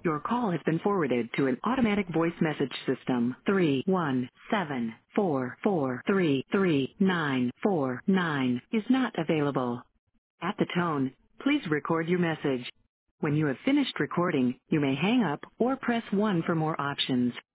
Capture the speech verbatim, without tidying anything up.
Your call has been forwarded to an automatic voice message system. Three one seven four four three three nine four nine is not available. At the tone, please record your message. When you have finished recording, you may hang up or press one for more options.